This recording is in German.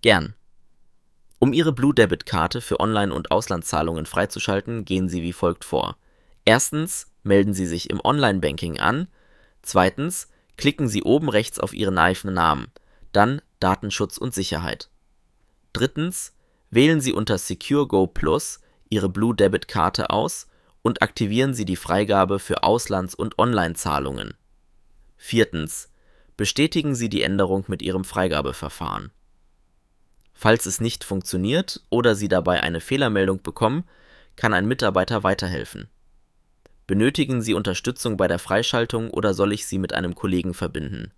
Gern. Um Ihre Blue Debit Karte für Online- und Auslandszahlungen freizuschalten, gehen Sie wie folgt vor. Erstens melden Sie sich im Online-Banking an. Zweitens klicken Sie oben rechts auf Ihren iPhone-Namen, dann Datenschutz und Sicherheit. Drittens wählen Sie unter Secure Go Plus Ihre Blue Debit Karte aus und aktivieren Sie die Freigabe für Auslands- und Online-Zahlungen. Viertens bestätigen Sie die Änderung mit Ihrem Freigabeverfahren. Falls es nicht funktioniert oder Sie dabei eine Fehlermeldung bekommen, kann ein Mitarbeiter weiterhelfen. Benötigen Sie Unterstützung bei der Freischaltung oder soll ich Sie mit einem Kollegen verbinden?